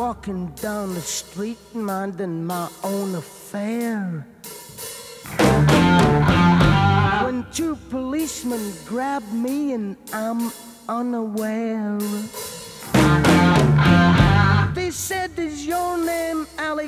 walking down the street minding my own affair when two policemen grabbed me and I'm unaware. They said, "Is your name Alec?"